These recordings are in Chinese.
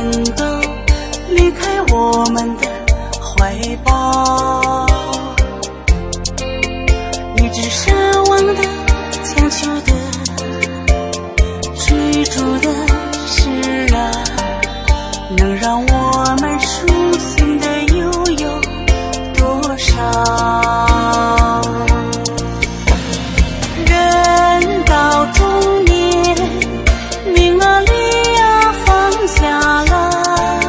们都离开我们的怀抱，一直奢望的、强求的、追逐的事啊，能让我们舒心的又有多少？人到中年，名啊利啊放下了，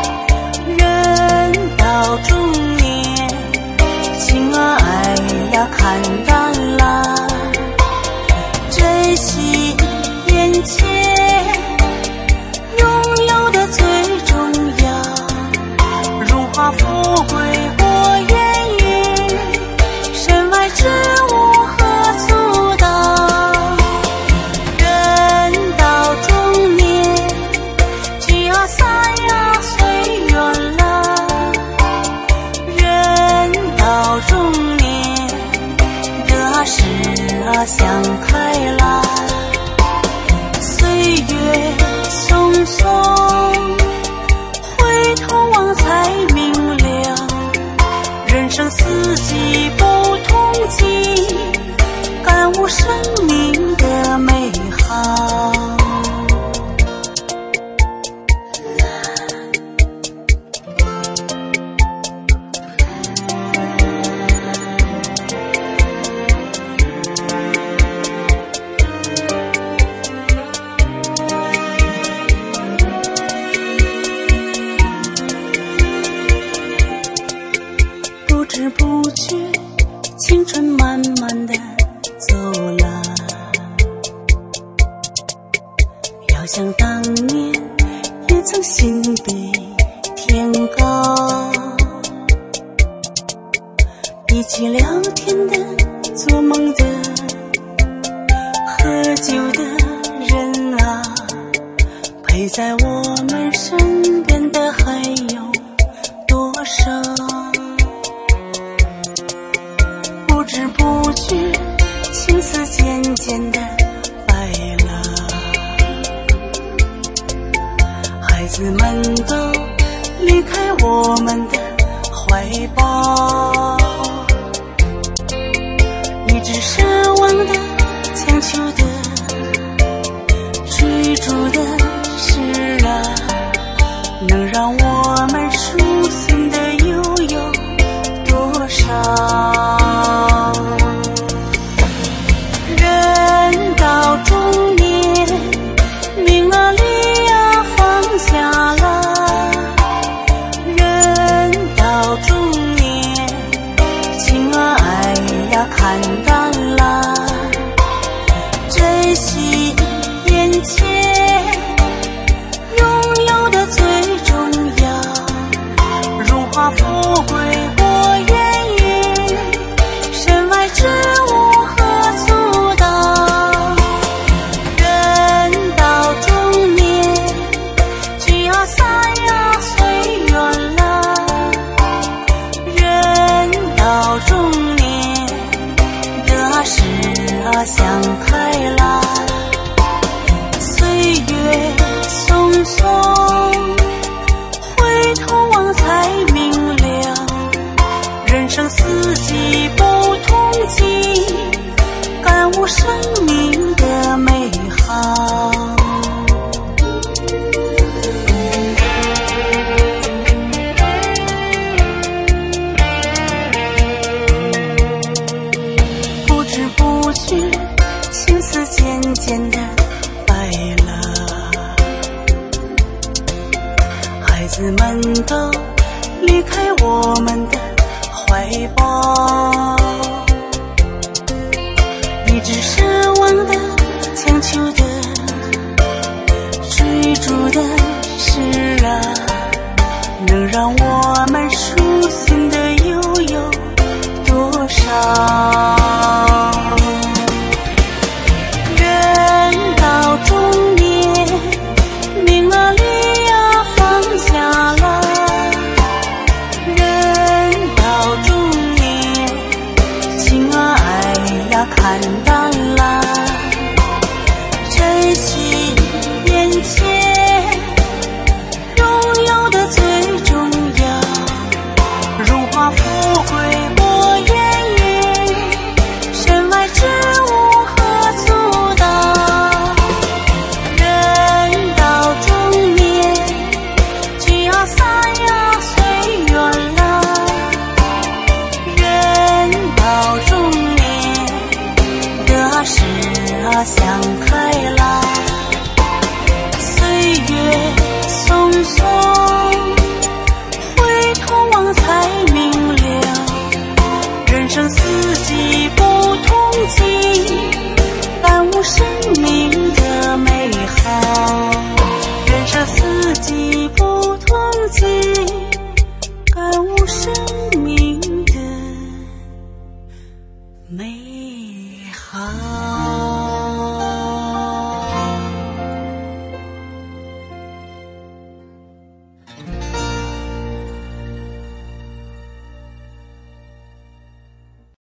人到中年，情啊爱呀看淡了，珍惜眼前拥有的最重要，荣华富贵我愿意，身外之物何阻挡？人到中年，聚啊散呀随缘了，人到中年，得啊失啊想开了，岁月匆匆，回头望才明了，人生四季不同季，感悟生命的美好。不知不觉，青春慢慢的走了，遥想当年也曾心比天高，一起聊天的、做梦的、喝酒的人啊，陪在我们身边的还有多少？不知不觉，青丝渐渐的白了，孩子们都离开我们的怀抱，一直奢望的、强求的、追逐的事啊，能让我们舒心的又有多少？人到中年，名啊利啊放下了，人到中年，情啊爱呀看淡了，珍惜眼前拥有的最重要，荣华富贵我愿意，身外之物何阻挡？人到中年，聚啊散呀随缘了，人到中年，得啊失啊想开了，岁月匆匆，回头望才明了，人生四季不同季，感悟生命的美好。不知不觉，青丝渐渐的白了，孩子们都离开我们的怀抱，一直奢望的、强求的、追逐的事啊，能让我们舒心的又有多少？人到中年，名啊利啊放下了，人到中年，情啊爱呀看淡了，珍惜眼前拥美